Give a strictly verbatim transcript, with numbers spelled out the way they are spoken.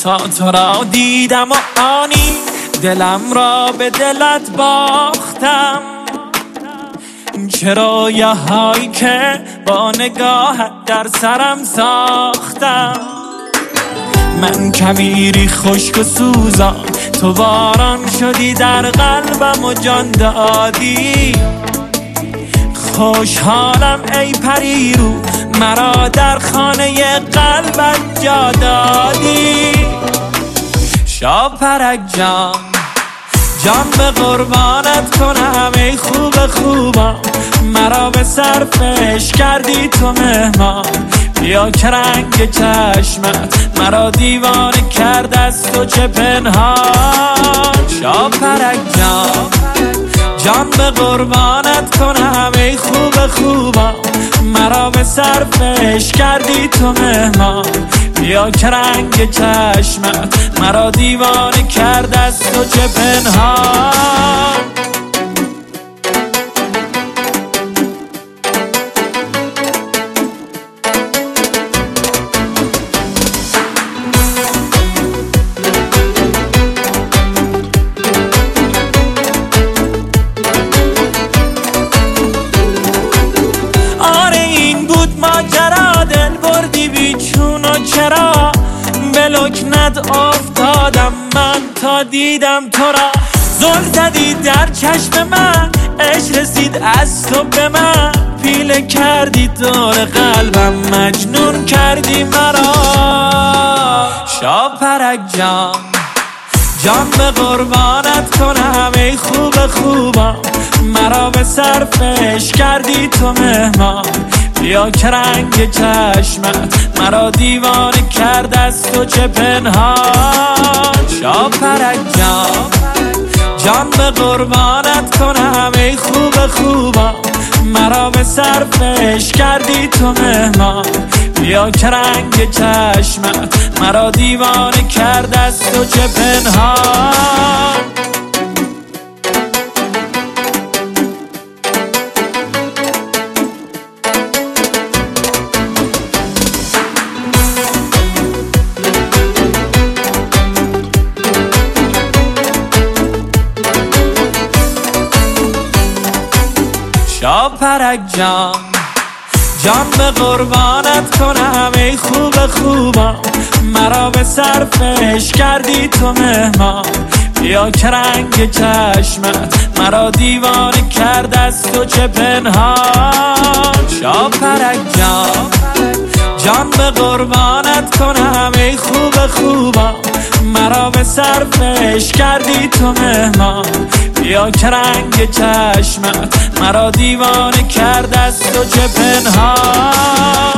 تا تو را دیدم و آنی دلم را به دلت باختم. چه رویاهایی که با نگاهت در سرم ساختم. من کویری خشک و سوزان، تو باران شدی در قلبم و جان دادی. خوشحالم ای پری رو، مرا در خانه قلبت جا دادی. شاپرک جان جان به قربانت کنم ای خوب خوبم، مرا به صرفش کردی تو مهمان. بیا که رنگ چشمت مرا دیوانه کرد از تو چه پنهان. شاپرک جان جان به قربانت کنم ای خوب خوبم، مرا به صرفش کردی تو مهمان. بیا که رنگ چشمت مرا دیوانه کرد از تو چه پنهان. ماجرا دل بردی بیچون و چرا به لکنت افتادم من تا دیدم تو را. زل زدی در چشم من، عشق رسید از تو به من. پیله کردی دور قلبم، مجنون کردی مرا. شاپرک جان جان به قربانت کنم ای خوب خوبم، مرا به صرفش کردی تو مهمان. بیا که رنگ چشمت مرا دیوانه کرد از تو چه پنهان. شاپرک جان جان به قربانت کنم ای خوب خوبم، مرا به صرفش کردی تو مهمان. بیا که رنگ چشمت مرا دیوانه کرد از تو چه پنهان. شاپرک جان جان به قربانت کنم ای خوب خوبم، مرا به صرفش کردی تو مهمان. بیا که رنگ چشمت مرا دیوانه کرد از تو چه پنهان. شاپرک جان جان به قربانت کنم ای خوب خوبم، مرا به صرفش کردی تو مهمان. بیا که رنگ چشمت مرا دیوانه کرد از تو چه پنهان.